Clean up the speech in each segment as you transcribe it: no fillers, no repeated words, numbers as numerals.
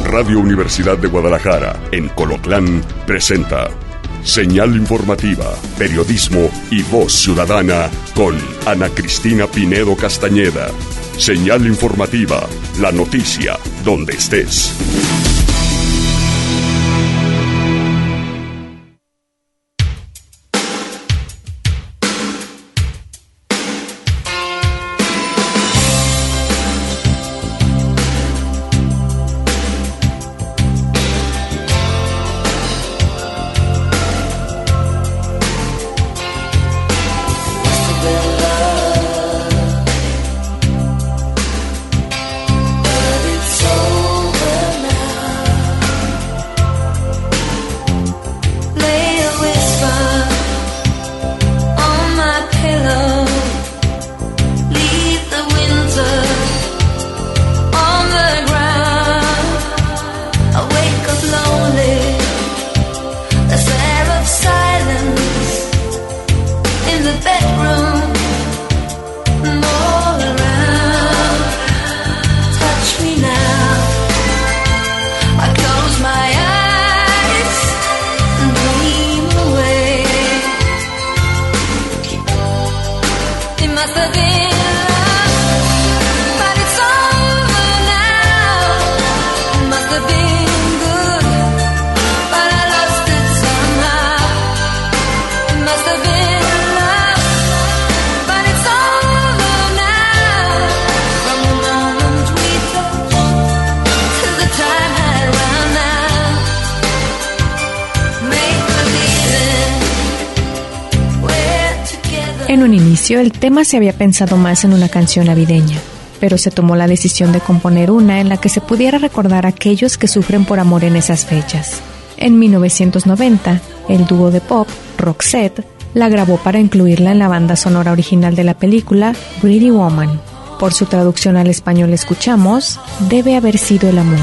Radio Universidad de Guadalajara, en Colotlán, presenta Señal Informativa, Periodismo y Voz Ciudadana con Ana Cristina Pinedo Castañeda. Señal Informativa, la noticia donde estés. En un inicio, el tema se había pensado más en una canción navideña, pero se tomó la decisión de componer una en la que se pudiera recordar a aquellos que sufren por amor en esas fechas. En 1990, el dúo de pop, Roxette, la grabó para incluirla en la banda sonora original de la película Pretty Woman. Por su traducción al español escuchamos Debe haber sido el amor.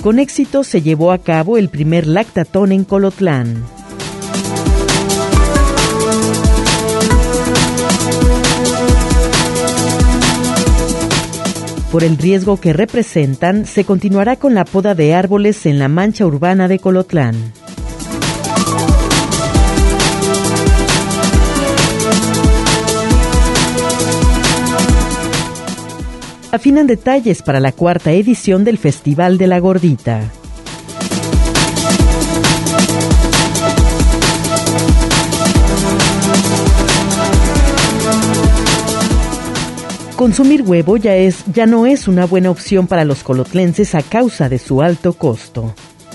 con éxito se llevó a cabo el primer lactatón en Colotlán. Por el riesgo que representan, se continuará con la poda de árboles en la mancha urbana de Colotlán. Afinan detalles para la 4ª edición del Festival de la Gordita. Consumir huevo ya no es una buena opción para los colotlenses a causa de su alto costo.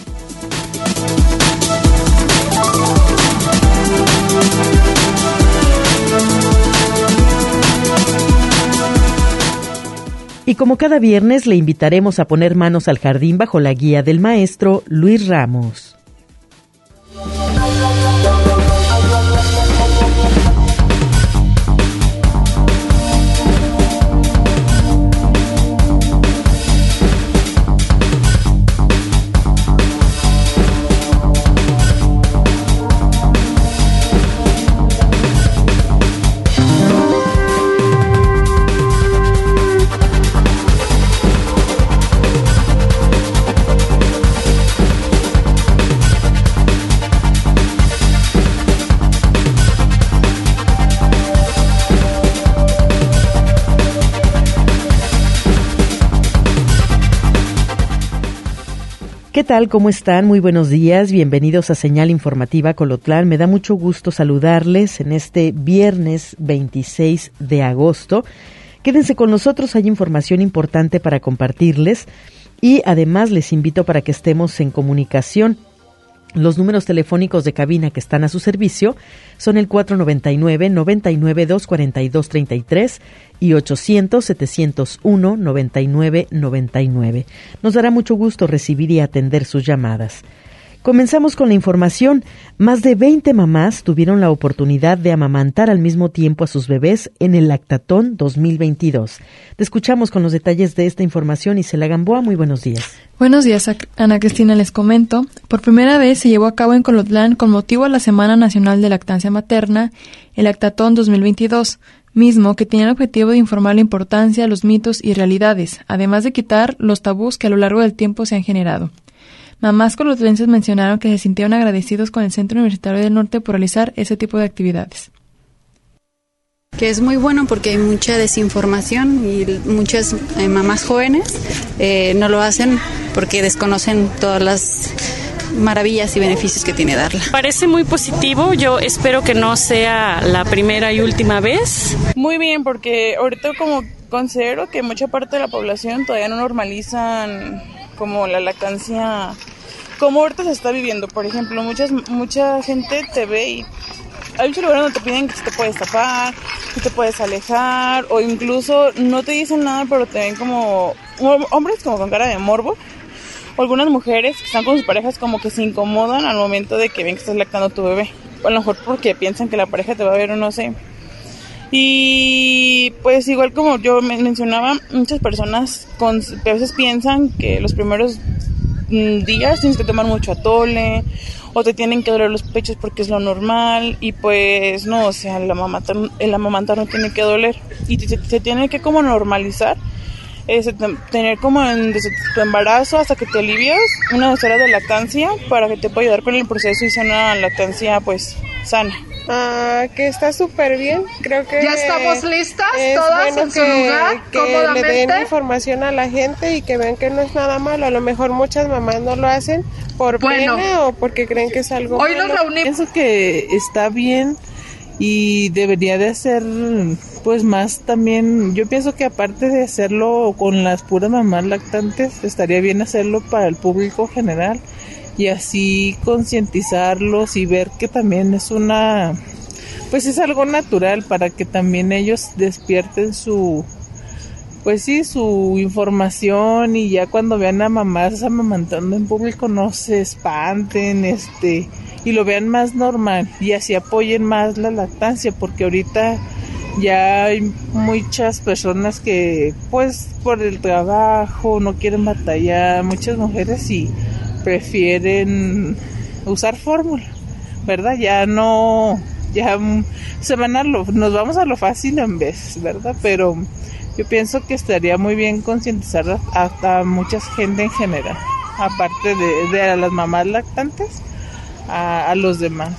Y como cada viernes, le invitaremos a poner manos al jardín bajo la guía del maestro Luis Ramos. ¿Qué tal? ¿Cómo están? Muy buenos días. Bienvenidos a Señal Informativa Colotlán. Me da mucho gusto saludarles en este viernes 26 de agosto. Quédense con nosotros, hay información importante para compartirles y además les invito para que estemos en comunicación. Los números telefónicos de cabina que están a su servicio son el 499-99-242-33 y 800-701-9999. Nos dará mucho gusto recibir y atender sus llamadas. Comenzamos con la información. Más de 20 mamás tuvieron la oportunidad de amamantar al mismo tiempo a sus bebés en el Lactatón 2022. Te escuchamos con los detalles de esta información. Isela Gamboa, muy buenos días. Buenos días, Ana Cristina, les comento. Por primera vez se llevó a cabo en Colotlán, con motivo a la Semana Nacional de Lactancia Materna, el Lactatón 2022, mismo que tiene el objetivo de informar la importancia, los mitos y realidades, además de quitar los tabús que a lo largo del tiempo se han generado. Mamás colotlenses mencionaron que se sintieron agradecidos con el Centro Universitario del Norte por realizar ese tipo de actividades. Que es muy bueno porque hay mucha desinformación y muchas mamás jóvenes no lo hacen porque desconocen todas las maravillas y beneficios que tiene darla. Parece muy positivo, yo espero que no sea la primera y última vez. Muy bien, porque ahorita como considero que mucha parte de la población todavía no normalizan como la lactancia como ahorita se está viviendo. Por ejemplo, mucha gente te ve y hay muchos lugares donde te piden que te puedes tapar, que te puedes alejar, o incluso no te dicen nada, pero te ven como hombres como con cara de morbo, o algunas mujeres que están con sus parejas como que se incomodan al momento de que ven que estás lactando a tu bebé, o a lo mejor porque piensan que la pareja te va a ver o no sé. Y pues igual como yo mencionaba, muchas personas a veces piensan que los primeros días tienes que tomar mucho atole o te tienen que doler los pechos porque es lo normal, y pues no, o sea, el amamantar no tiene que doler y se tiene que como normalizar, tener como desde tu embarazo hasta que te alivias unas horas de lactancia para que te pueda ayudar con el proceso y sea una lactancia pues sana. Que está súper bien, creo que ya estamos listas todas en su lugar, que cómodamente. le den información a la gente y que vean que no es nada malo. A lo mejor muchas mamás no lo hacen por pena o porque creen que es algo hoy malo. Nos reunimos. Pienso que está bien y debería de hacer pues más también. Yo pienso que aparte de hacerlo con las puras mamás lactantes, estaría bien hacerlo para el público general y así concientizarlos y ver que también es pues es algo natural para que también ellos despierten su información, y ya cuando vean a mamás amamantando en público no se espanten, y lo vean más normal y así apoyen más la lactancia, porque ahorita Ya hay muchas personas que pues por el trabajo no quieren batallar, muchas mujeres y prefieren usar fórmula, ¿verdad? Nos vamos a lo fácil en vez, ¿verdad? Pero yo pienso que estaría muy bien concientizar a mucha gente en general, aparte de a las mamás lactantes, a los demás.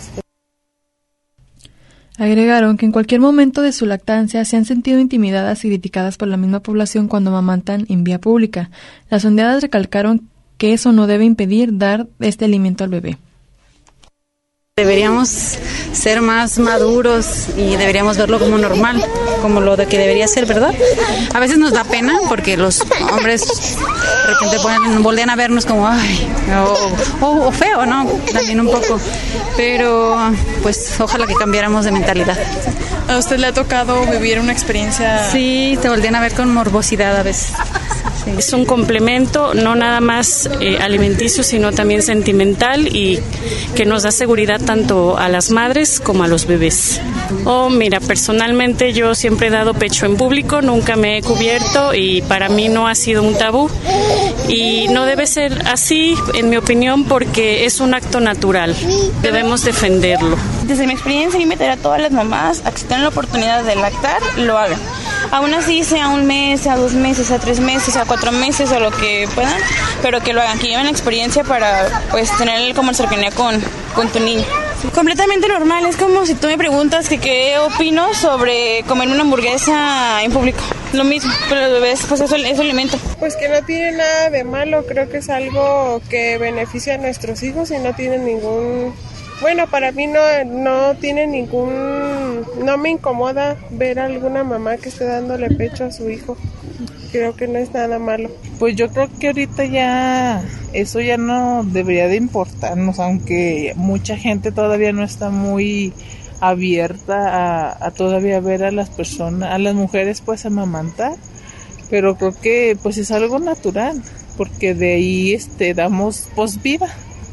Agregaron que en cualquier momento de su lactancia se han sentido intimidadas y criticadas por la misma población cuando amamantan en vía pública. Las sondeadas recalcaron que eso no debe impedir dar este alimento al bebé. Deberíamos ser más maduros y deberíamos verlo como normal, como lo de que debería ser, ¿verdad? A veces nos da pena porque los hombres de repente voltean a vernos como ay, o feo, ¿no? También un poco, pero pues ojalá que cambiáramos de mentalidad. ¿A usted le ha tocado vivir una experiencia? Sí, te voltean a ver con morbosidad a veces. Sí. Es un complemento no nada más alimenticio, sino también sentimental y que nos da seguridad tanto a las madres como a los bebés. Mira, personalmente yo siempre he dado pecho en público, nunca me he cubierto y para mí no ha sido un tabú y no debe ser así, en mi opinión, porque es un acto natural, debemos defenderlo. Desde mi experiencia, invitar a todas las mamás a que si tienen la oportunidad de lactar, lo hagan. Aún así sea 1 mes, sea 2 meses, sea 3 meses, sea 4 meses o lo que puedan, pero que lo hagan, que lleven la experiencia para pues tener como cercanía con tu niño. Completamente normal, es como si tú me preguntas que qué opino sobre comer una hamburguesa en público. Lo mismo, pero los bebés, pues eso es alimento. Pues que no tiene nada de malo, creo que es algo que beneficia a nuestros hijos y no tiene ningún... Bueno, para mí no tiene no me incomoda ver a alguna mamá que esté dándole pecho a su hijo. Creo que no es nada malo. Pues yo creo que ahorita ya eso ya no debería de importarnos, aunque mucha gente todavía no está muy abierta a todavía ver a las personas, a las mujeres pues amamantar, pero creo que pues es algo natural, porque de ahí damos vida.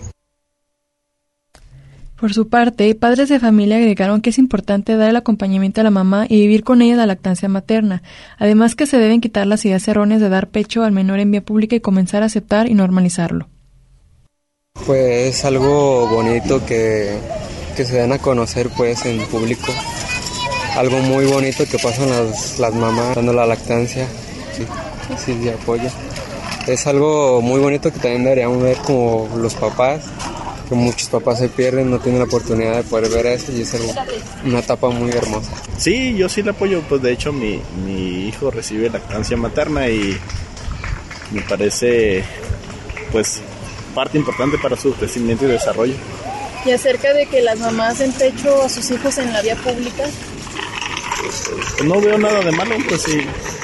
Por su parte, padres de familia agregaron que es importante dar el acompañamiento a la mamá y vivir con ella la lactancia materna. Además que se deben quitar las ideas erróneas de dar pecho al menor en vía pública y comenzar a aceptar y normalizarlo. Pues es algo bonito que se den a conocer pues en público. Algo muy bonito que pasan las mamás dando la lactancia. Sí, de apoyo. Es algo muy bonito que también deberíamos ver como los papás, que muchos papás se pierden, no tienen la oportunidad de poder ver eso y es una etapa muy hermosa. Sí, yo sí le apoyo, pues de hecho mi hijo recibe lactancia materna y me parece pues parte importante para su crecimiento y desarrollo. ¿Y acerca de que las mamás den pecho a sus hijos en la vía pública? Pues no veo nada de malo, pues sí.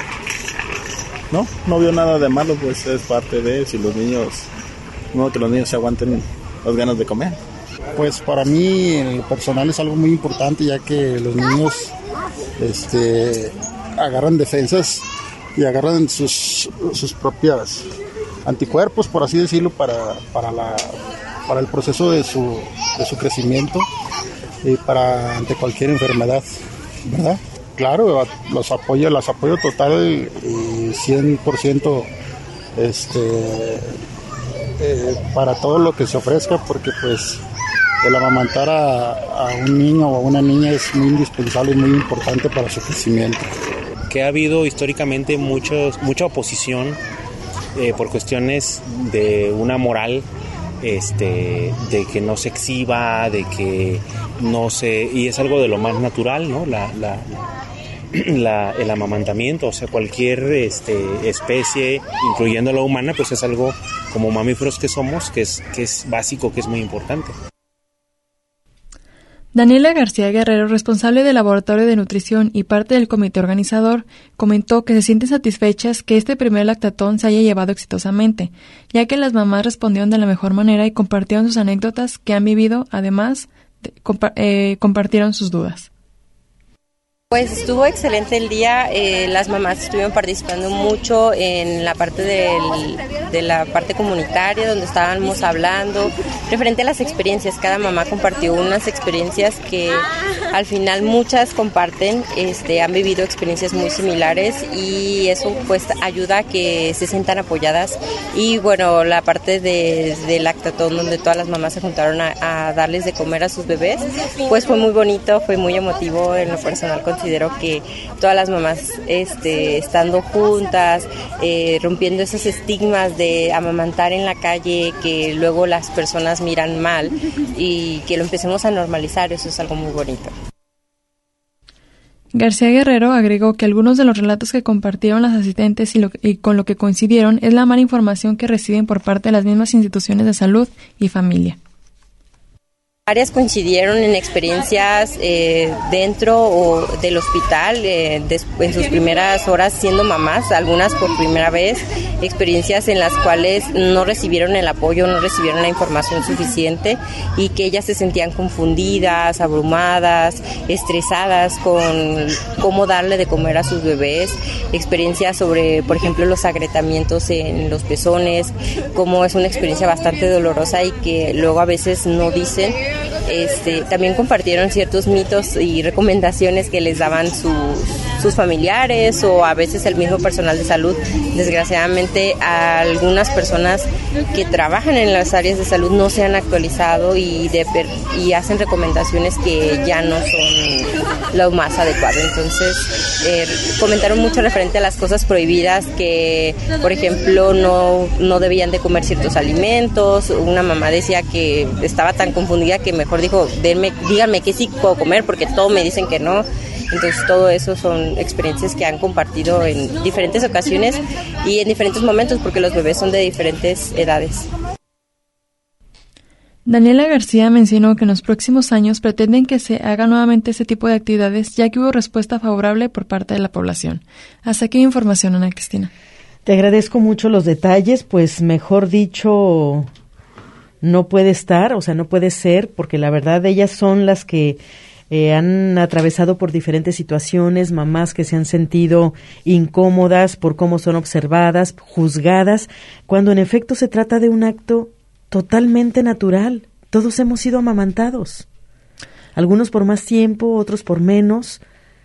No veo nada de malo, pues es parte de si los niños, no que los niños se aguanten las ganas de comer. Pues para mí en lo personal es algo muy importante, ya que los niños agarran defensas y agarran sus propias anticuerpos, por así decirlo, para el proceso de su crecimiento y ante cualquier enfermedad, ¿verdad? Claro, las apoyo total y 100% para todo lo que se ofrezca, porque pues el amamantar a un niño o a una niña es muy indispensable y muy importante para su crecimiento. Que ha habido históricamente mucha oposición por cuestiones de una moral, de que no se exhiba, de que no se... y es algo de lo más natural, ¿no? El amamantamiento, o sea, cualquier especie, incluyendo la humana, pues es algo como mamíferos que somos, que es básico, que es muy importante. Daniela García Guerrero, responsable del Laboratorio de Nutrición y parte del comité organizador, comentó que se sienten satisfechas que este primer lactatón se haya llevado exitosamente, ya que las mamás respondieron de la mejor manera y compartieron sus anécdotas que han vivido, además compartieron sus dudas. Pues estuvo excelente el día, las mamás estuvieron participando mucho en la parte de la parte comunitaria, donde estábamos hablando referente a las experiencias. Cada mamá compartió unas experiencias que al final muchas comparten, han vivido experiencias muy similares y eso pues ayuda a que se sientan apoyadas. Y bueno, la parte del lactatón donde todas las mamás se juntaron a darles de comer a sus bebés, pues fue muy bonito, fue muy emotivo. En lo personal considero que todas las mamás estando juntas, rompiendo esos estigmas de amamantar en la calle que luego las personas miran mal y que lo empecemos a normalizar, eso es algo muy bonito. García Guerrero agregó que algunos de los relatos que compartieron las asistentes y con lo que coincidieron es la mala información que reciben por parte de las mismas instituciones de salud y familia. Varias coincidieron en experiencias dentro del hospital, en sus primeras horas siendo mamás, algunas por primera vez, experiencias en las cuales no recibieron el apoyo, no recibieron la información suficiente y que ellas se sentían confundidas, abrumadas, estresadas con cómo darle de comer a sus bebés, experiencias sobre, por ejemplo, los agrietamientos en los pezones, como es una experiencia bastante dolorosa y que luego a veces no dicen. También compartieron ciertos mitos y recomendaciones que les daban sus familiares o a veces el mismo personal de salud. Desgraciadamente, algunas personas que trabajan en las áreas de salud no se han actualizado y hacen recomendaciones que ya no son lo más adecuado. Entonces, comentaron mucho referente a las cosas prohibidas, que, por ejemplo, no debían de comer ciertos alimentos. Una mamá decía que estaba tan confundida que mejor dijo, díganme qué sí puedo comer porque todos me dicen que no. Entonces todo eso son experiencias que han compartido en diferentes ocasiones y en diferentes momentos porque los bebés son de diferentes edades. Daniela García mencionó que en los próximos años pretenden que se haga nuevamente este tipo de actividades, ya que hubo respuesta favorable por parte de la población. Hasta aquí información, Ana Cristina. Te agradezco mucho los detalles, pues mejor dicho, no puede estar, o sea, no puede ser, porque la verdad ellas son las que han atravesado por diferentes situaciones, mamás que se han sentido incómodas por cómo son observadas, juzgadas, cuando en efecto se trata de un acto totalmente natural. Todos hemos sido amamantados, algunos por más tiempo, otros por menos,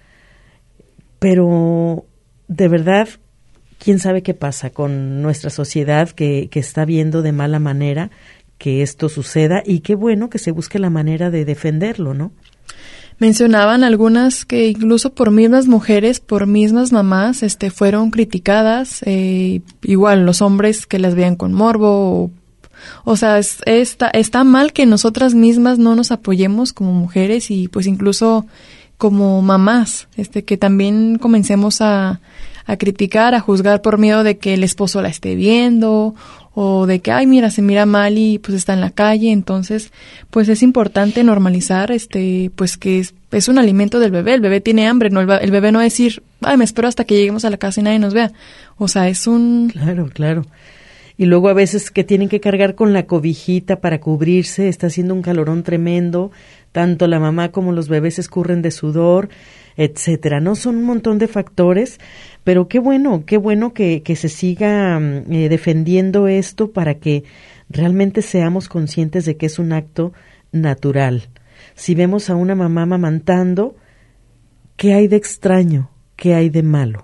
pero de verdad, quién sabe qué pasa con nuestra sociedad que está viendo de mala manera que esto suceda, y qué bueno que se busque la manera de defenderlo, ¿no? Mencionaban algunas que incluso por mismas mujeres, por mismas mamás, fueron criticadas, igual los hombres que las veían con morbo, o sea, está mal que nosotras mismas no nos apoyemos como mujeres y pues incluso como mamás, que también comencemos a criticar, a juzgar por miedo de que el esposo la esté viendo o de que, ay, mira, se mira mal y pues está en la calle. Entonces, pues es importante normalizar, pues que es un alimento del bebé. El bebé tiene hambre, no el bebé no va a decir, ay, me espero hasta que lleguemos a la casa y nadie nos vea. O sea, es un... Claro. Y luego a veces que tienen que cargar con la cobijita para cubrirse, está haciendo un calorón tremendo, tanto la mamá como los bebés escurren de sudor, etcétera, ¿no? Son un montón de factores, pero qué bueno que se siga defendiendo esto para que realmente seamos conscientes de que es un acto natural. Si vemos a una mamá amamantando, ¿qué hay de extraño? ¿Qué hay de malo?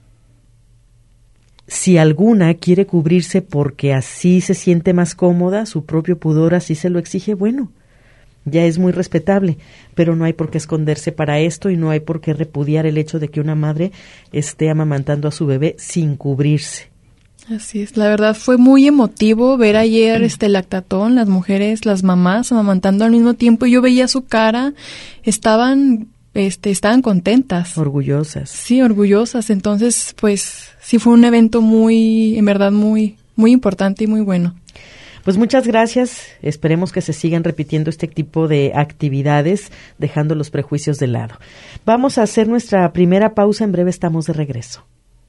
Si alguna quiere cubrirse porque así se siente más cómoda, su propio pudor así se lo exige, bueno, ya es muy respetable, pero no hay por qué esconderse para esto y no hay por qué repudiar el hecho de que una madre esté amamantando a su bebé sin cubrirse. Así es, la verdad fue muy emotivo ver ayer lactatón, las mujeres, las mamás amamantando al mismo tiempo, y yo veía su cara, estaban contentas. Orgullosas. Sí, orgullosas. Entonces, pues, sí fue un evento en verdad muy, muy importante y muy bueno. Pues muchas gracias. Esperemos que se sigan repitiendo este tipo de actividades, dejando los prejuicios de lado. Vamos a hacer nuestra primera pausa. En breve estamos de regreso.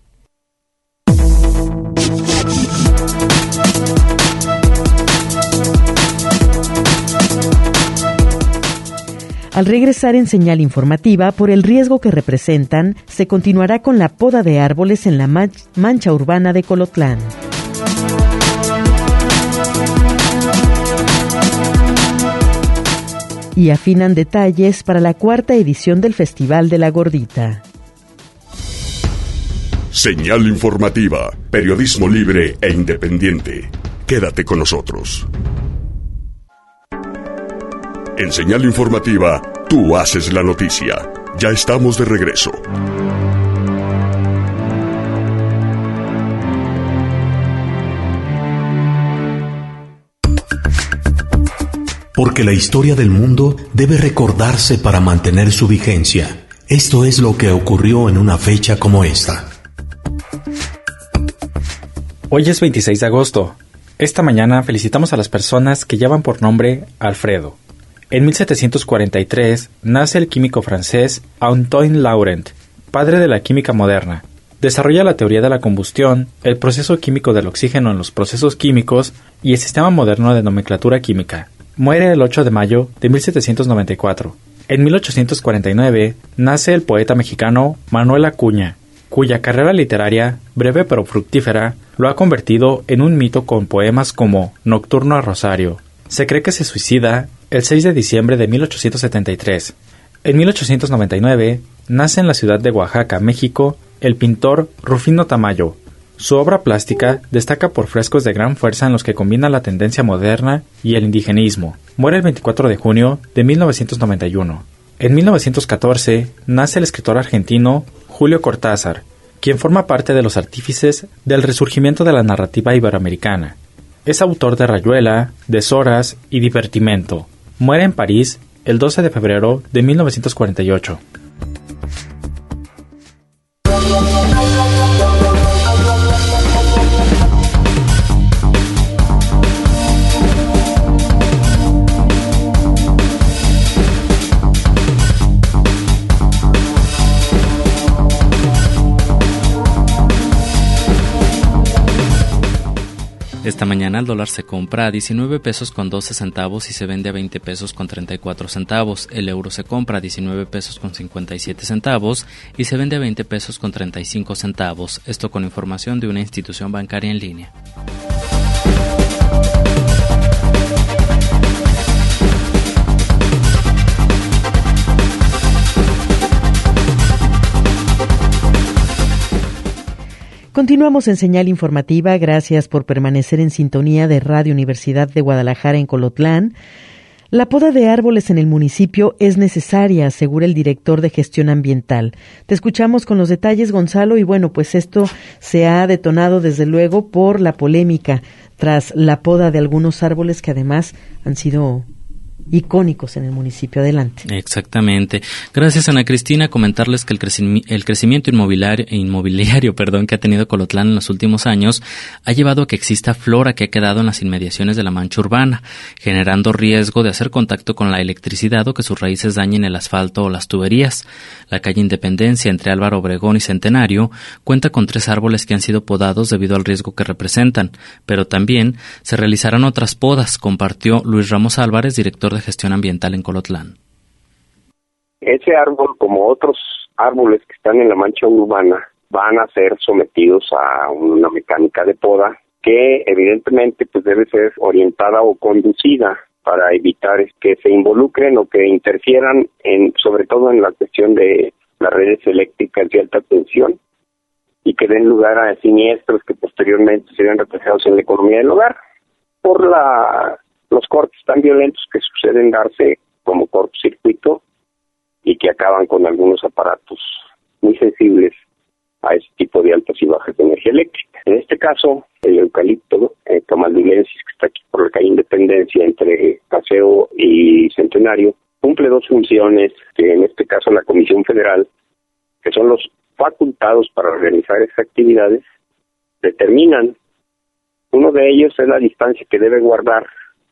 Al regresar en Señal Informativa, por el riesgo que representan, se continuará con la poda de árboles en la mancha urbana de Colotlán. y afinan detalles para la 4ª edición del Festival de la Gordita. Señal informativa, periodismo libre e independiente. Quédate con nosotros. En Señal informativa, tú haces la noticia. Ya estamos de regreso. Porque la historia del mundo debe recordarse para mantener su vigencia. Esto es lo que ocurrió en una fecha como esta. Hoy es 26 de agosto. Esta mañana felicitamos a las personas que llevan por nombre Alfredo. En 1743 nace el químico francés Antoine Laurent, padre de la química moderna. Desarrolla la teoría de la combustión, el proceso químico del oxígeno en los procesos químicos y el sistema moderno de nomenclatura química. Muere el 8 de mayo de 1794. En 1849 nace el poeta mexicano Manuel Acuña, cuya carrera literaria, breve pero fructífera, lo ha convertido en un mito con poemas como Nocturno a Rosario. Se cree que se suicida el 6 de diciembre de 1873. En 1899 nace en la ciudad de Oaxaca, México, el pintor Rufino Tamayo. Su obra plástica destaca por frescos de gran fuerza en los que combina la tendencia moderna y el indigenismo. Muere el 24 de junio de 1991. En 1914 nace el escritor argentino Julio Cortázar, quien forma parte de los artífices del resurgimiento de la narrativa iberoamericana. Es autor de Rayuela, Deshoras y Divertimento. Muere en París el 12 de febrero de 1948. Esta mañana el dólar se compra a 19 pesos con 12 centavos y se vende a 20 pesos con 34 centavos. El euro se compra a 19 pesos con 57 centavos y se vende a 20 pesos con 35 centavos. Esto con información de una institución bancaria en línea. Continuamos en Señal Informativa. Gracias por permanecer en sintonía de Radio Universidad de Guadalajara en Colotlán. La poda de árboles en el municipio es necesaria, asegura el director de Gestión Ambiental. Te escuchamos con los detalles, Gonzalo, y bueno, pues esto se ha detonado desde luego por la polémica tras la poda de algunos árboles que además han sido icónicos en el municipio. Adelante. Exactamente. Gracias, Ana Cristina. Comentarles que el crecimiento inmobiliario que ha tenido Colotlán en los últimos años ha llevado a que exista flora que ha quedado en las inmediaciones de la mancha urbana, generando riesgo de hacer contacto con la electricidad o que sus raíces dañen el asfalto o las tuberías. La calle Independencia entre Álvaro Obregón y Centenario cuenta con 3 árboles que han sido podados debido al riesgo que representan, pero también se realizarán otras podas, compartió Luis Ramos Álvarez, director de Gestión Ambiental en Colotlán. Ese árbol, como otros árboles que están en la mancha urbana, van a ser sometidos a una mecánica de poda que evidentemente pues debe ser orientada o conducida para evitar que se involucren o que interfieran sobre todo en la cuestión de las redes eléctricas de alta tensión y que den lugar a siniestros que posteriormente serían reflejados en la economía del hogar por los cortes tan violentos que suceden darse como cortocircuito y que acaban con algunos aparatos muy sensibles a ese tipo de altas y bajas de energía eléctrica. En este caso, el eucalipto camaldulensis, que está aquí por la calle Independencia entre Paseo y Centenario, cumple 2 funciones que en este caso la Comisión Federal, que son los facultados para realizar esas actividades, determinan. Uno de ellos es la distancia que debe guardar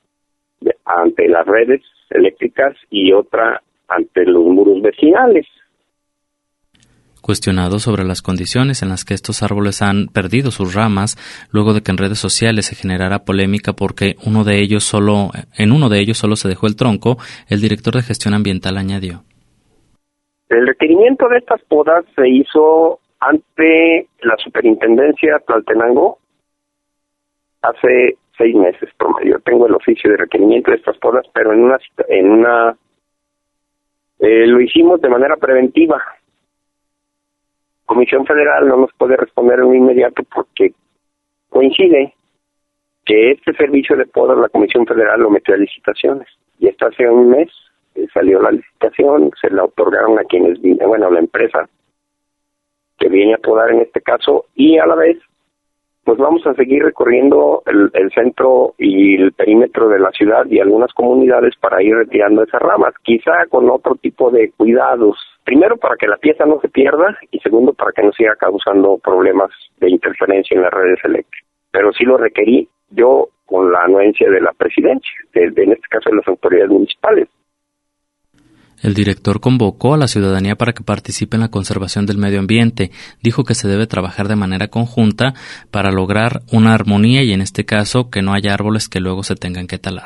ante las redes eléctricas y otra ante los muros vecinales. Cuestionado sobre las condiciones en las que estos árboles han perdido sus ramas, luego de que en redes sociales se generara polémica porque en uno de ellos solo se dejó el tronco, el director de Gestión Ambiental añadió: el requerimiento de estas podas se hizo ante la Superintendencia Tlaltenango hace 6 meses promedio. Tengo el oficio de requerimiento de estas podas, pero en una Lo hicimos de manera preventiva. Comisión Federal no nos puede responder en inmediato porque coincide que este servicio de poda la Comisión Federal lo metió a licitaciones. Y hasta hace un mes salió la licitación, se la otorgaron a quienes la empresa que viene a podar en este caso, y a la vez pues vamos a seguir recorriendo el centro y el perímetro de la ciudad y algunas comunidades para ir retirando esas ramas, quizá con otro tipo de cuidados. Primero, para que la pieza no se pierda, y segundo, para que no siga causando problemas de interferencia en las redes eléctricas. Pero sí lo requerí yo con la anuencia de la presidencia, en este caso de las autoridades municipales. El director convocó a la ciudadanía para que participe en la conservación del medio ambiente. Dijo que se debe trabajar de manera conjunta para lograr una armonía y, en este caso, que no haya árboles que luego se tengan que talar.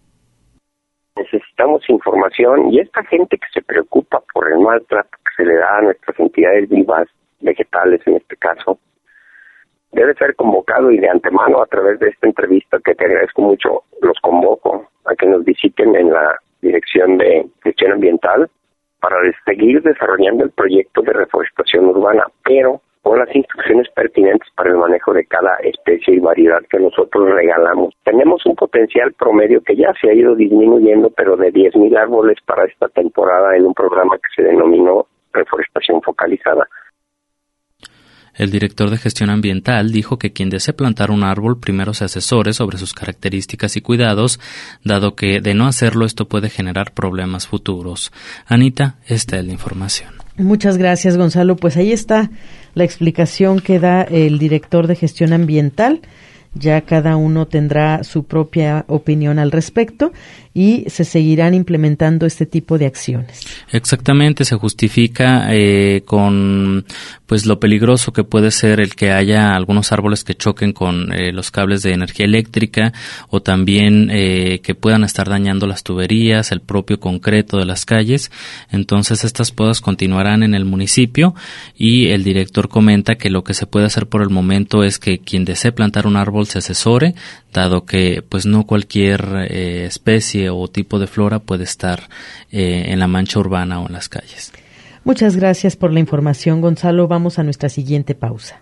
Necesitamos información, y esta gente que se preocupa por el maltrato que se le da a nuestras entidades vivas, vegetales en este caso, debe ser convocado, y de antemano a través de esta entrevista, que te agradezco mucho, los convoco a que nos visiten en la Dirección de Gestión Ambiental para seguir desarrollando el proyecto de reforestación urbana, pero con las instrucciones pertinentes para el manejo de cada especie y variedad que nosotros regalamos. Tenemos un potencial promedio que ya se ha ido disminuyendo, pero de 10,000 árboles para esta temporada en un programa que se denominó Reforestación Focalizada. El director de Gestión Ambiental dijo que quien desee plantar un árbol primero se asesore sobre sus características y cuidados, dado que de no hacerlo esto puede generar problemas futuros. Anita, esta es la información. Muchas gracias, Gonzalo. Pues ahí está la explicación que da el director de Gestión Ambiental. Ya cada uno tendrá su propia opinión al respecto y se seguirán implementando este tipo de acciones. Exactamente, se justifica con pues lo peligroso que puede ser el que haya algunos árboles que choquen con los cables de energía eléctrica, o también que puedan estar dañando las tuberías, el propio concreto de las calles. Entonces estas podas continuarán en el municipio, y el director comenta que lo que se puede hacer por el momento es que quien desee plantar un árbol se asesore, dado que pues no cualquier especie o tipo de flora puede estar en la mancha urbana o en las calles. Muchas gracias por la información, Gonzalo. Vamos a nuestra siguiente pausa.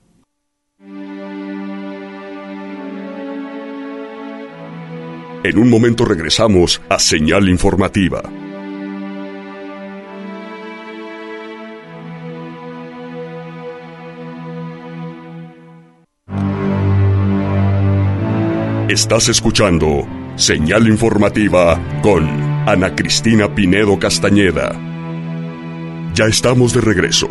En un momento regresamos a Señal Informativa. Estás escuchando Señal Informativa con Ana Cristina Pinedo Castañeda. Ya estamos de regreso.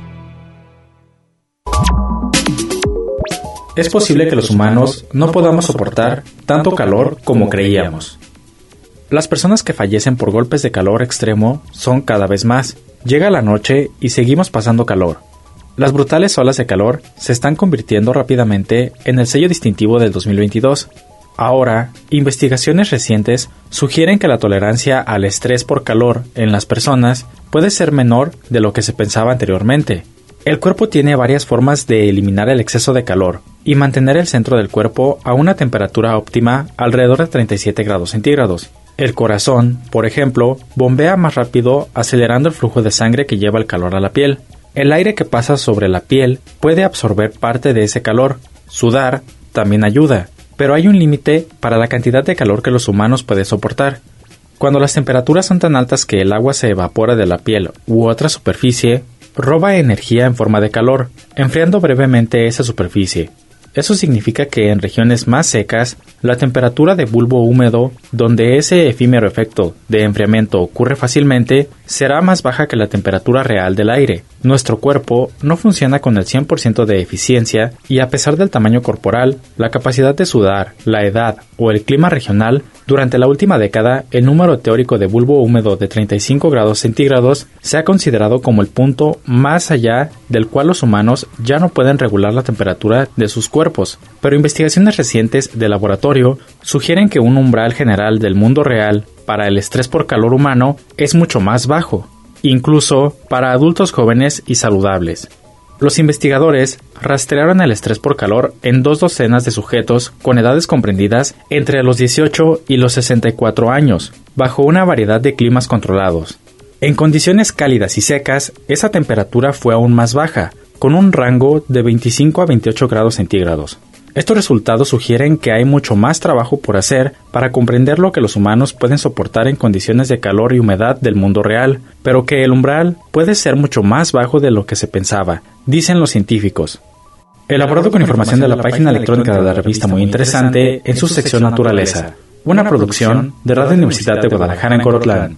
Es posible que los humanos no podamos soportar tanto calor como creíamos. Las personas que fallecen por golpes de calor extremo son cada vez más. Llega la noche y seguimos pasando calor. Las brutales olas de calor se están convirtiendo rápidamente en el sello distintivo del 2022. Ahora, investigaciones recientes sugieren que la tolerancia al estrés por calor en las personas puede ser menor de lo que se pensaba anteriormente. El cuerpo tiene varias formas de eliminar el exceso de calor y mantener el centro del cuerpo a una temperatura óptima alrededor de 37 grados centígrados. El corazón, por ejemplo, bombea más rápido, acelerando el flujo de sangre que lleva el calor a la piel. El aire que pasa sobre la piel puede absorber parte de ese calor. Sudar también ayuda, pero hay un límite para la cantidad de calor que los humanos pueden soportar. Cuando las temperaturas son tan altas que el agua se evapora de la piel u otra superficie, roba energía en forma de calor, enfriando brevemente esa superficie. Eso significa que en regiones más secas, la temperatura de bulbo húmedo, donde ese efímero efecto de enfriamiento ocurre fácilmente, será más baja que la temperatura real del aire. Nuestro cuerpo no funciona con el 100% de eficiencia, y a pesar del tamaño corporal, la capacidad de sudar, la edad o el clima regional, durante la última década, el número teórico de bulbo húmedo de 35 grados centígrados se ha considerado como el punto más allá del cual los humanos ya no pueden regular la temperatura de sus cuerpos. Pero investigaciones recientes de laboratorio sugieren que un umbral general del mundo real para el estrés por calor humano es mucho más bajo, incluso para adultos jóvenes y saludables. Los investigadores rastrearon el estrés por calor en 2 docenas de sujetos con edades comprendidas entre los 18 y los 64 años, bajo una variedad de climas controlados. En condiciones cálidas y secas, esa temperatura fue aún más baja, con un rango de 25 a 28 grados centígrados. Estos resultados sugieren que hay mucho más trabajo por hacer para comprender lo que los humanos pueden soportar en condiciones de calor y humedad del mundo real, pero que el umbral puede ser mucho más bajo de lo que se pensaba, dicen los científicos. Elaborado con información de la página electrónica de la revista Muy Interesante en su sección Naturaleza, una producción de Radio Universidad de Guadalajara en Colotlán.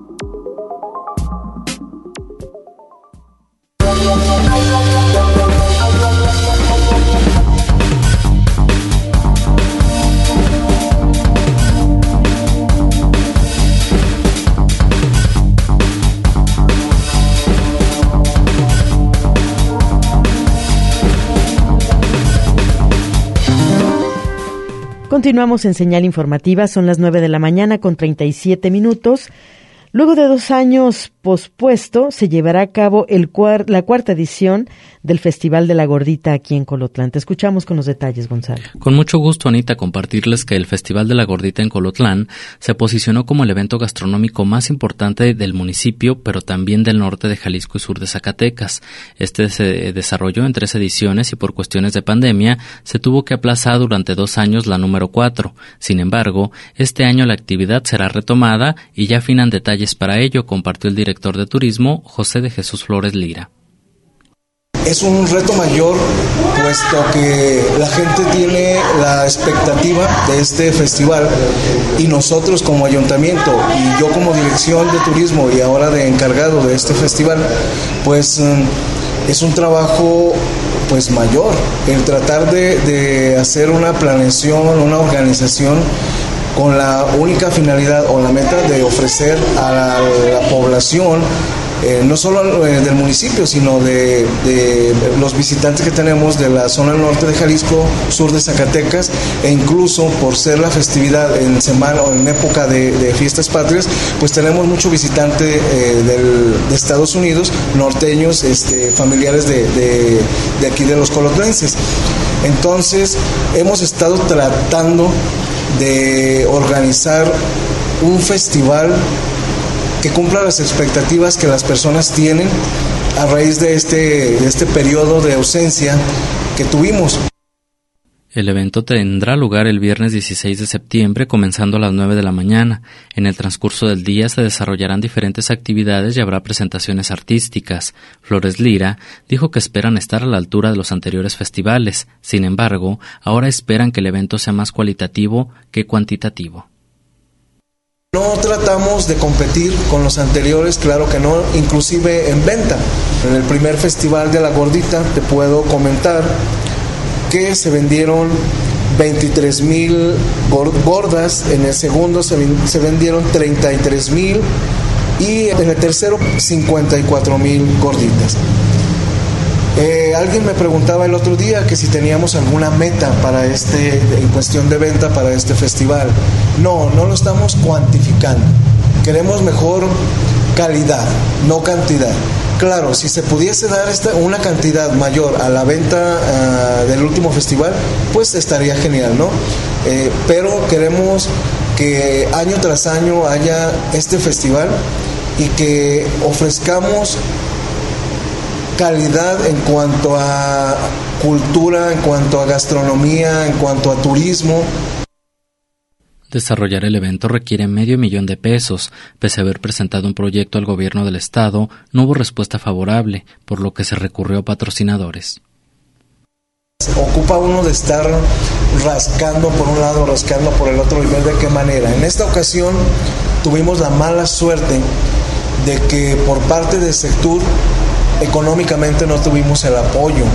Continuamos en Señal Informativa, son las 9 de la mañana con 37 minutos. Luego de 2 años pospuesto, se llevará a cabo la cuarta edición del Festival de la Gordita aquí en Colotlán. Te escuchamos con los detalles, Gonzalo. Con mucho gusto, Anita, compartirles que el Festival de la Gordita en Colotlán se posicionó como el evento gastronómico más importante del municipio, pero también del norte de Jalisco y sur de Zacatecas. Este se desarrolló en 3 ediciones y por cuestiones de pandemia se tuvo que aplazar durante 2 años la número 4. Sin embargo, este año la actividad será retomada y ya afinan detalles para ello, compartió el director de turismo, José de Jesús Flores Lira. Es un reto mayor, puesto que la gente tiene la expectativa de este festival y nosotros como ayuntamiento y yo como dirección de turismo y ahora de encargado de este festival, pues es un trabajo pues mayor, el tratar de hacer una planeación, una organización con la única finalidad o la meta de ofrecer a la población, no solo del municipio, sino de los visitantes que tenemos de la zona norte de Jalisco, sur de Zacatecas, e incluso por ser la festividad en semana o en época de fiestas patrias, pues tenemos mucho visitante de Estados Unidos, norteños, familiares de aquí de los colotlenses. Entonces, hemos estado tratando de organizar un festival que cumpla las expectativas que las personas tienen a raíz de este periodo de ausencia que tuvimos. El evento tendrá lugar el viernes 16 de septiembre, comenzando a las 9 de la mañana. En el transcurso del día se desarrollarán diferentes actividades y habrá presentaciones artísticas. Flores Lira dijo que esperan estar a la altura de los anteriores festivales. Sin embargo, ahora esperan que el evento sea más cualitativo que cuantitativo. No tratamos de competir con los anteriores, claro que no, inclusive en venta. En el primer festival de la Gordita te puedo comentar que se vendieron 23,000 gordas, en el segundo se vendieron 33,000 y en el tercero 54,000 gorditas. Alguien me preguntaba el otro día que si teníamos alguna meta para en cuestión de venta para este festival. No lo estamos cuantificando. Queremos mejor calidad, no cantidad. Claro, si se pudiese dar una cantidad mayor a la venta del último festival, pues estaría genial, ¿no? Pero queremos que año tras año haya este festival y que ofrezcamos calidad en cuanto a cultura, en cuanto a gastronomía, en cuanto a turismo. Desarrollar el evento requiere $500,000. Pese a haber presentado un proyecto al gobierno del estado, no hubo respuesta favorable, por lo que se recurrió a patrocinadores. Ocupa uno de estar rascando por un lado, rascando por el otro y ver de qué manera. En esta ocasión tuvimos la mala suerte de que por parte del sector económicamente no tuvimos el apoyo.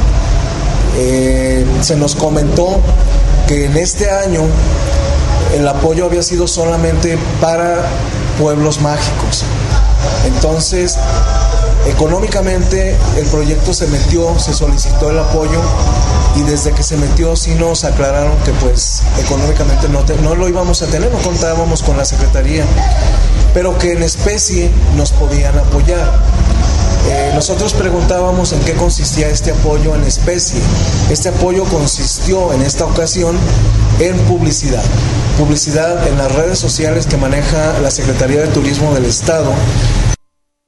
Se nos comentó que en este año el apoyo había sido solamente para pueblos mágicos. Entonces, económicamente el proyecto se solicitó el apoyo y desde que se metió sí nos aclararon que pues económicamente no lo íbamos a tener, no contábamos con la Secretaría, pero que en especie nos podían apoyar. Nosotros preguntábamos en qué consistía este apoyo en especie. Este apoyo consistió en esta ocasión en publicidad en las redes sociales que maneja la Secretaría de Turismo del Estado.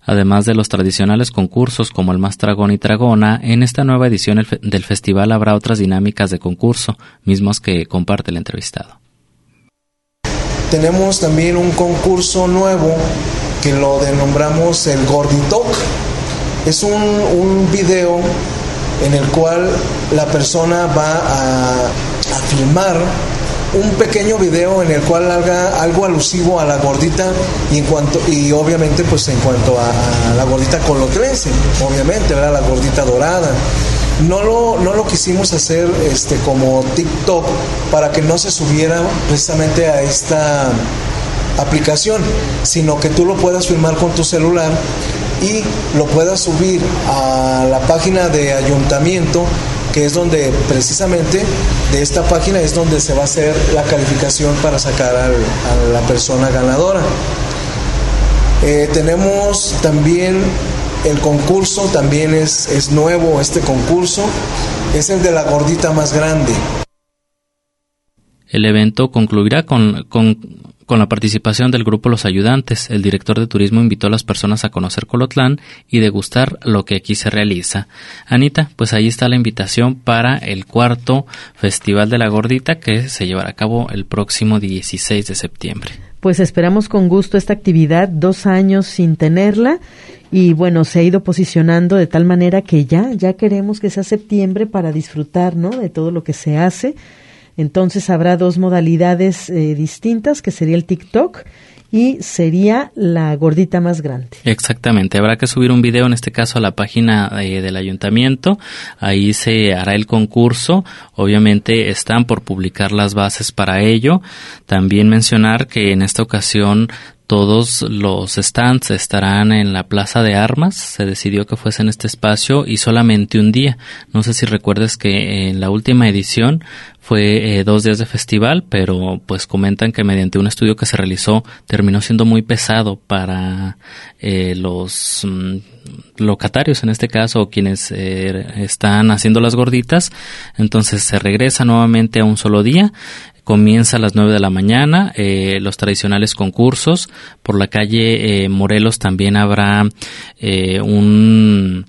Además de los tradicionales concursos como el Más Tragón y Tragona, en esta nueva edición del festival habrá otras dinámicas de concurso, mismos que comparte el entrevistado. Tenemos también un concurso nuevo que lo denominamos el Gorditalk. Es un video en el cual la persona va a filmar un pequeño video en el cual haga algo alusivo a la gordita y obviamente pues en cuanto a la gordita colotlense, obviamente, ¿verdad? La gordita dorada. No lo quisimos hacer como TikTok para que no se subiera precisamente a esta aplicación, sino que tú lo puedas filmar con tu celular y lo puedas subir a la página de ayuntamiento, que es donde precisamente de esta página es donde se va a hacer la calificación para sacar a la persona ganadora. Tenemos también el concurso, también es nuevo este concurso, es el de la gordita más grande. El evento concluirá con la participación del grupo Los Ayudantes. El director de turismo invitó a las personas a conocer Colotlán y degustar lo que aquí se realiza. Anita, pues ahí está la invitación para el 4º Festival de la Gordita, que se llevará a cabo el próximo 16 de septiembre. Pues esperamos con gusto esta actividad, 2 años sin tenerla, y bueno, se ha ido posicionando de tal manera que ya queremos que sea septiembre para disfrutar, ¿no?, de todo lo que se hace. Entonces habrá 2 modalidades distintas, que sería el TikTok y sería la gordita más grande. Exactamente, habrá que subir un video, en este caso a la página del ayuntamiento, ahí se hará el concurso, obviamente están por publicar las bases para ello. También mencionar que en esta ocasión todos los stands estarán en la Plaza de Armas. Se decidió que fuese en este espacio y solamente un día. No sé si recuerdas que en la última edición fue 2 días de festival, pero pues comentan que mediante un estudio que se realizó terminó siendo muy pesado para los locatarios, en este caso, o quienes están haciendo las gorditas. Entonces se regresa nuevamente a un solo día. Comienza a las 9 de la mañana, los tradicionales concursos. Por la calle Morelos también habrá una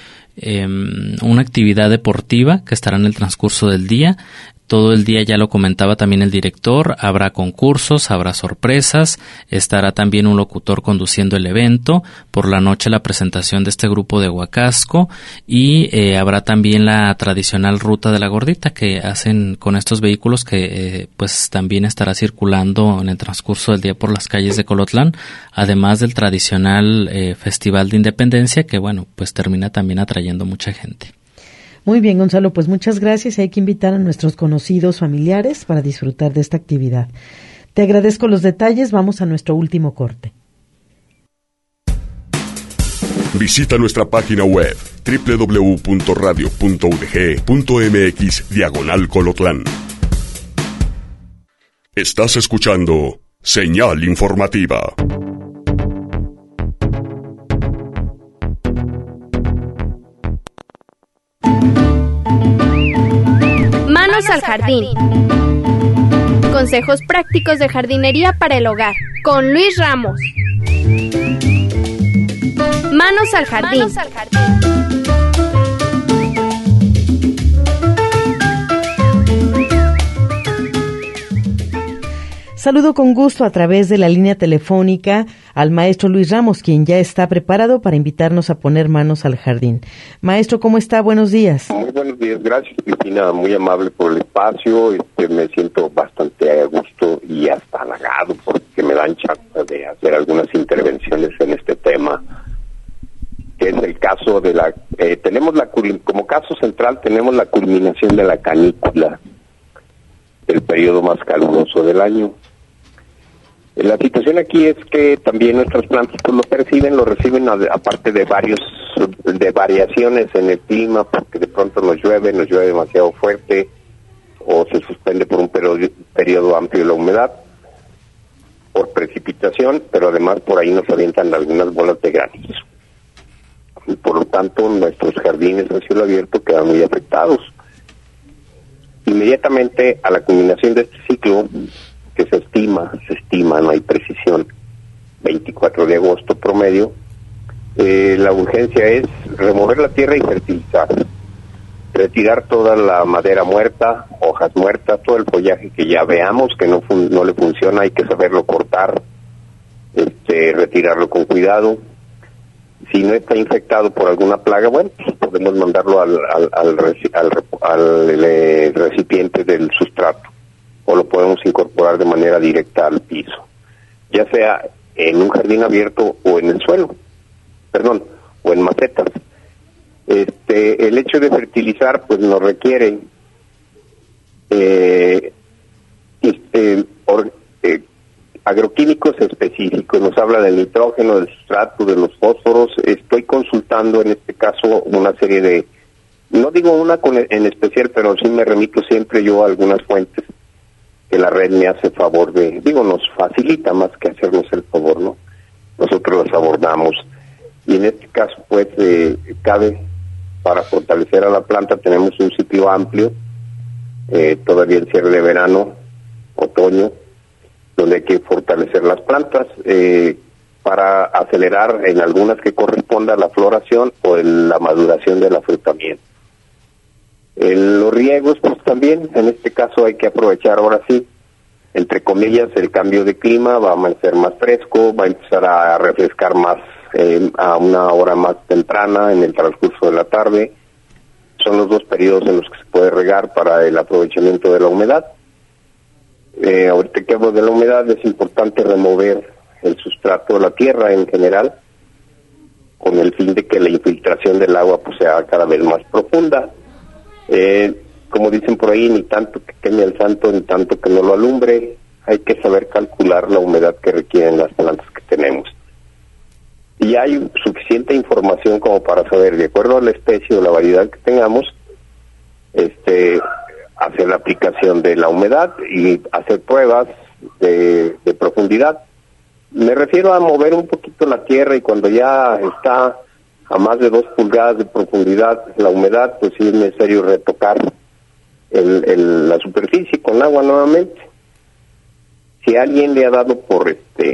actividad deportiva que estará en el transcurso del día. Todo el día, ya lo comentaba también el director, habrá concursos, habrá sorpresas, estará también un locutor conduciendo el evento, por la noche la presentación de este grupo de Huacasco y habrá también la tradicional ruta de la gordita que hacen con estos vehículos que pues también estará circulando en el transcurso del día por las calles de Colotlán, además del tradicional Festival de Independencia que bueno, pues termina también atrayendo mucha gente. Muy bien, Gonzalo, pues muchas gracias. Hay que invitar a nuestros conocidos familiares para disfrutar de esta actividad. Te agradezco los detalles. Vamos a nuestro último corte. Visita nuestra página web www.radio.udg.mx/Colotlán. Estás escuchando Señal Informativa. Manos al jardín. Consejos prácticos de jardinería para el hogar, con Luis Ramos. Manos al jardín. Manos al jardín. Saludo con gusto a través de la línea telefónica al maestro Luis Ramos, quien ya está preparado para invitarnos a poner manos al jardín. Maestro, ¿cómo está? Buenos días. Muy buenos días, gracias Cristina, muy amable por el espacio. Me siento bastante a gusto y hasta halagado porque me dan chance de hacer algunas intervenciones en este tema, que es el caso de como caso central tenemos la culminación de la canícula, el periodo más caluroso del año. La situación aquí es que también nuestras plantas pues lo reciben aparte de variaciones en el clima, porque de pronto nos llueve demasiado fuerte o se suspende por un periodo amplio la humedad por precipitación, pero además por ahí nos avientan algunas bolas de granizo. Y por lo tanto nuestros jardines a cielo abierto quedan muy afectados. Inmediatamente a la culminación de este ciclo, que se estima, no hay precisión, 24 de agosto promedio, La urgencia es remover la tierra y fertilizar. Retirar toda la madera muerta, hojas muertas, todo el follaje que ya veamos que no le funciona, hay que saberlo cortar, retirarlo con cuidado. Si no está infectado por alguna plaga, bueno, pues podemos mandarlo al recipiente del sustrato, o lo podemos incorporar de manera directa al piso, ya sea en un jardín abierto o en el suelo, o en macetas. El hecho de fertilizar pues nos requiere agroquímicos específicos, nos habla del nitrógeno, del sustrato, de los fósforos. Estoy consultando en este caso una serie de, no digo una en especial, pero sí me remito siempre yo a algunas fuentes que la red me hace favor de, nos facilita más que hacernos el favor, ¿no? Nosotros las abordamos. Y en este caso pues cabe, para fortalecer a la planta tenemos un ciclo amplio, todavía el cierre de verano, otoño, donde hay que fortalecer las plantas para acelerar en algunas que corresponda a la floración o la maduración del afrutamiento. Los riegos, pues también, en este caso hay que aprovechar ahora sí, entre comillas, el cambio de clima, va a amanecer más fresco, va a empezar a refrescar más a una hora más temprana en el transcurso de la tarde. Son los dos periodos en los que se puede regar para el aprovechamiento de la humedad. Ahorita que hablo de la humedad, es importante remover el sustrato de la tierra en general, con el fin de que la infiltración del agua pues sea cada vez más profunda. Como dicen por ahí, ni tanto que queme el santo, ni tanto que no lo alumbre. Hay que saber calcular la humedad que requieren las plantas que tenemos. Y hay suficiente información como para saber, de acuerdo a la especie o la variedad que tengamos, hacer la aplicación de la humedad y hacer pruebas de profundidad. Me refiero a mover un poquito la tierra, y cuando ya está a más de 2 pulgadas de profundidad la humedad, pues sí es necesario retocar la superficie con agua nuevamente. Si alguien le ha dado por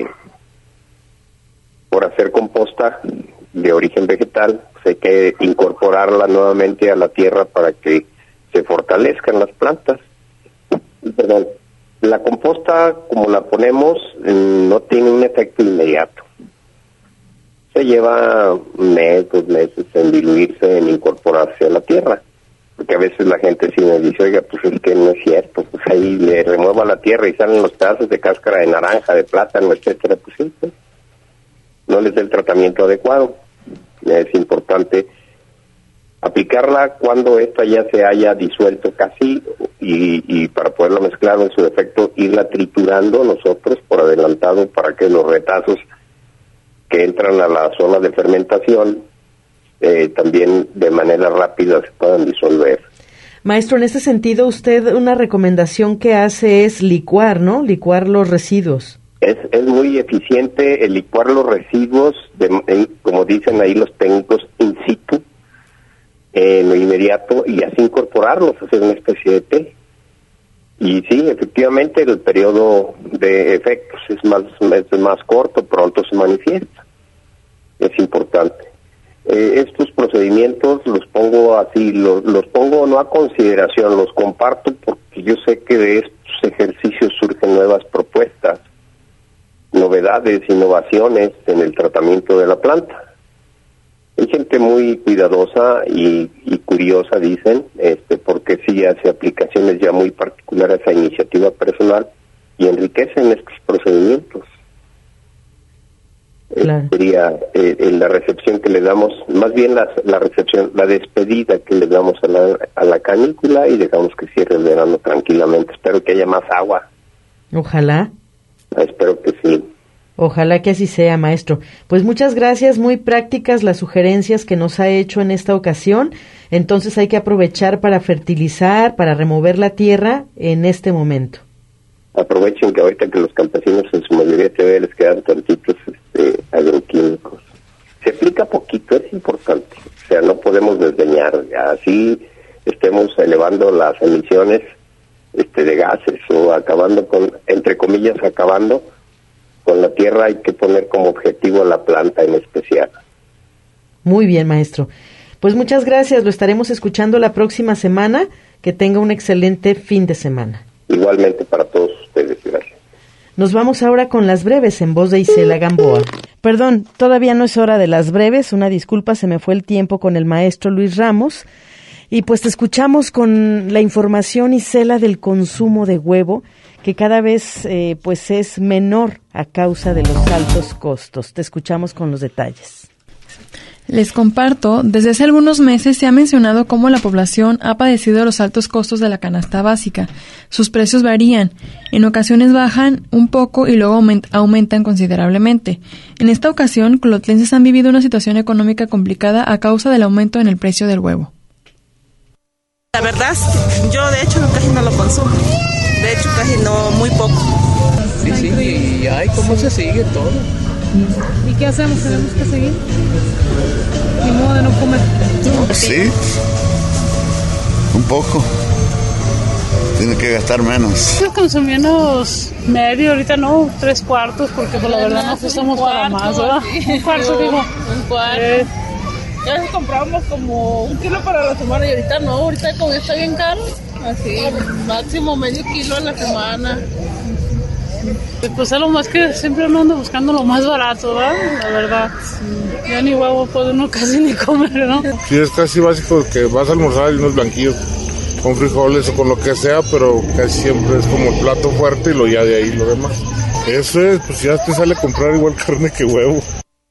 hacer composta de origen vegetal, pues hay que incorporarla nuevamente a la tierra para que se fortalezcan las plantas. Perdón. La composta, como la ponemos, no tiene un efecto inmediato. Se lleva un mes, 2 meses en diluirse, en incorporarse a la tierra. Porque a veces la gente sí me dice, oiga, pues es que no es cierto, pues ahí le remueva la tierra y salen los pedazos de cáscara de naranja, de plátano, etcétera. Pues sí, pues no les da el tratamiento adecuado. Es importante aplicarla cuando esta ya se haya disuelto casi, y para poderla mezclar, en su defecto irla triturando nosotros por adelantado, para que los retazos que entran a la zona de fermentación también de manera rápida se puedan disolver. Maestro, en este sentido, usted una recomendación que hace es licuar, ¿no? Licuar los residuos. Es muy eficiente el licuar los residuos, como dicen ahí los técnicos, in situ, en lo inmediato, y así incorporarlos, hacer una especie de té. Y sí, efectivamente el periodo de efectos es más corto, pronto se manifiesta. Es importante. Estos procedimientos los pongo así, los pongo no a consideración, los comparto porque yo sé que de estos ejercicios surgen nuevas propuestas, novedades, innovaciones en el tratamiento de la planta. Hay gente muy cuidadosa y curiosa, dicen, porque sí hace aplicaciones ya muy particulares a iniciativa personal y enriquecen estos procedimientos. Claro. Sería la recepción que le damos, más bien la recepción, la despedida que le damos a la canícula, y dejamos que cierre el verano tranquilamente. Espero que haya más agua. Ojalá. Espero que sí. Ojalá que así sea, maestro. Pues muchas gracias, muy prácticas las sugerencias que nos ha hecho en esta ocasión. Entonces hay que aprovechar para fertilizar, para remover la tierra en este momento. Aprovechen que ahorita que los campesinos en su mayoría todavía les quedan tantitos agroquímicos. Se aplica poquito, es importante. O sea, no podemos desdeñar. Así estemos elevando las emisiones de gases o acabando con, entre comillas, acabando con la tierra, hay que poner como objetivo a la planta en especial. Muy bien, maestro. Pues muchas gracias, lo estaremos escuchando la próxima semana. Que tenga un excelente fin de semana. Igualmente para todos ustedes, gracias. Nos vamos ahora con las breves en voz de Isela Gamboa. Perdón, todavía no es hora de las breves, una disculpa, se me fue el tiempo con el maestro Luis Ramos. Y pues te escuchamos con la información, Isela, del consumo de huevo, que cada vez pues es menor a causa de los altos costos. Te escuchamos con los detalles. Les comparto, desde hace algunos meses se ha mencionado cómo la población ha padecido los altos costos de la canasta básica. Sus precios varían, en ocasiones bajan un poco y luego aumentan considerablemente. En esta ocasión, colotlenses han vivido una situación económica complicada a causa del aumento en el precio del huevo. La verdad, yo de hecho casi no lo consumo, de hecho casi no, muy poco. Sí, y ay, ¿cómo se sigue todo? ¿Y qué hacemos? ¿Tenemos que seguir? Ni modo de no comer. Sí, un poco. Tiene que gastar menos. Consumimos medio, ahorita no, 3/4, porque pues, la verdad no usamos para más, ¿verdad? Sí. Un cuarto, digo. Un cuarto. Ya veces comprábamos como 1 kilo para la semana y ahorita no, ahorita como está bien caro, así, máximo medio kilo a la semana. Pues es lo más que siempre uno anda buscando lo más barato, ¿verdad? La verdad. Ya ni huevo puede uno casi ni comer, ¿no? Sí, es casi básico que vas a almorzar y unos blanquillos con frijoles o con lo que sea, pero casi siempre es como el plato fuerte y lo ya de ahí lo demás. Eso es, pues ya te sale a comprar igual carne que huevo.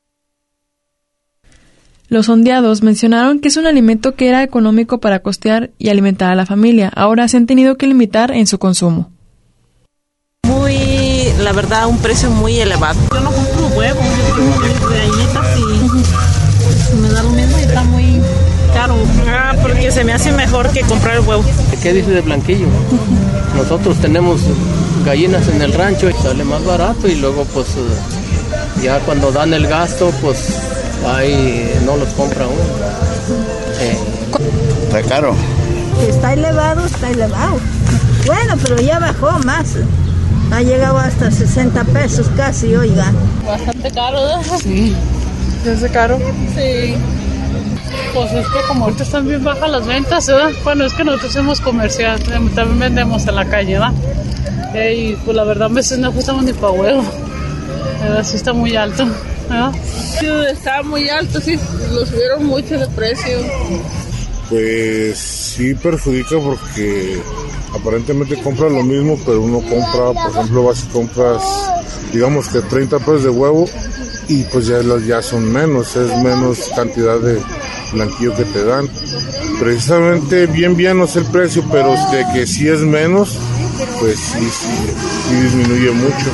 Los sondeados mencionaron que es un alimento que era económico para costear y alimentar a la familia. Ahora se han tenido que limitar en su consumo. La verdad, un precio muy elevado. Yo no compro huevos, yo compro galletas y me da lo mismo y está muy caro. Porque se me hace mejor que comprar el huevo. ¿Qué dice de blanquillo? Nosotros tenemos gallinas en el rancho y sale más barato y luego pues ya cuando dan el gasto pues ahí no los compra uno. Está caro. Está elevado, está elevado. Bueno, pero ya bajó más. Ha llegado hasta 60 pesos casi, oiga. Bastante caro, ¿verdad? Sí. ¿Es caro? Sí. Pues es que como ahorita están bien bajas las ventas, ¿verdad? Bueno, es que nosotros hacemos comercial, también vendemos en la calle, ¿verdad? Y pues la verdad a veces no ajustamos ni para huevo. ¿Verdad? Sí está muy alto, ¿verdad? Sí, está muy alto, sí, lo subieron mucho de precio. Pues sí perjudica porque aparentemente compras lo mismo, pero uno compra, por ejemplo, vas y compras, digamos que 30 pesos de huevo y pues ya son menos, es menos cantidad de blanquillo que te dan. Precisamente bien no sé el precio, pero de que sí es menos, pues sí disminuye mucho.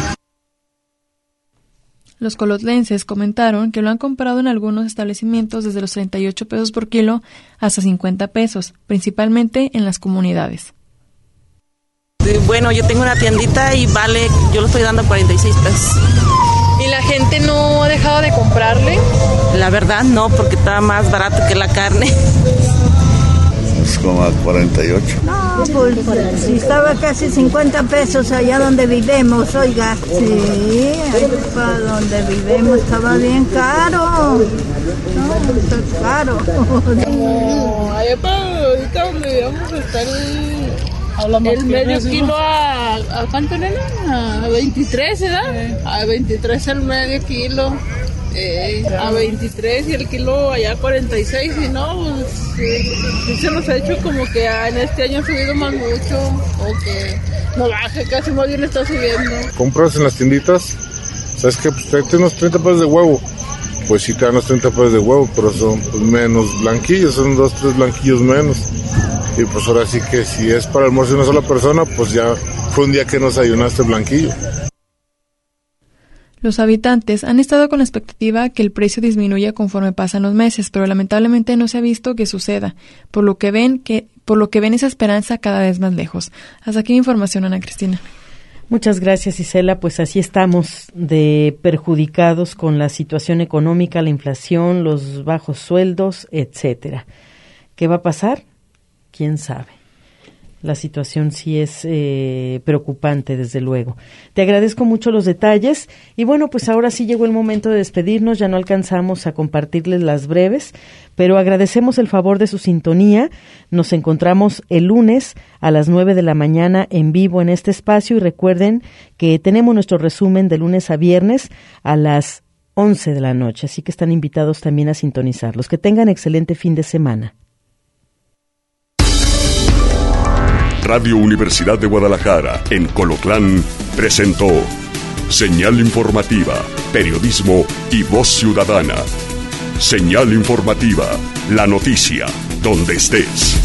Los colotlenses comentaron que lo han comprado en algunos establecimientos desde los 38 pesos por kilo hasta 50 pesos, principalmente en las comunidades. Bueno, yo tengo una tiendita y yo lo estoy dando a 46 pesos. ¿Y la gente no ha dejado de comprarle? La verdad no, porque está más barato que la carne. Es como a 48. No, pues si estaba casi 50 pesos allá donde vivimos, oiga. Sí, para donde vivimos estaba bien caro. No, está caro. No, allá para ahorita donde vivimos está el medio kilo a ¿cuánto, nena? A 23, ¿verdad? A 23 el medio kilo. A 23 y el kilo allá a 46 y no, pues, sí se nos ha hecho como que en este año ha subido más mucho o que no baje, casi más bien está subiendo. Compras en las tienditas, ¿sabes qué? Pues te dan unos 30 pesos de huevo, pues sí te dan los 30 pesos de huevo, pero son pues, menos blanquillos, son 2-3 blanquillos menos. Y pues ahora sí que si es para el almuerzo de una sola persona, pues ya fue un día que nos ayunaste blanquillo. Los habitantes han estado con la expectativa que el precio disminuya conforme pasan los meses, pero lamentablemente no se ha visto que suceda, por lo que ven esa esperanza cada vez más lejos. Hasta aquí mi información, Ana Cristina. Muchas gracias, Isela. Pues así estamos de perjudicados con la situación económica, la inflación, los bajos sueldos, etcétera. ¿Qué va a pasar? ¿Quién sabe? La situación sí es preocupante, desde luego. Te agradezco mucho los detalles y bueno, pues ahora sí llegó el momento de despedirnos. Ya no alcanzamos a compartirles las breves, pero agradecemos el favor de su sintonía. Nos encontramos el lunes a las 9 de la mañana en vivo en este espacio y recuerden que tenemos nuestro resumen de lunes a viernes a las 11 de la noche, así que están invitados también a sintonizarlos. Que tengan excelente fin de semana. Radio Universidad de Guadalajara, en Colotlán, presentó Señal Informativa, Periodismo y Voz Ciudadana. Señal Informativa, la noticia, donde estés.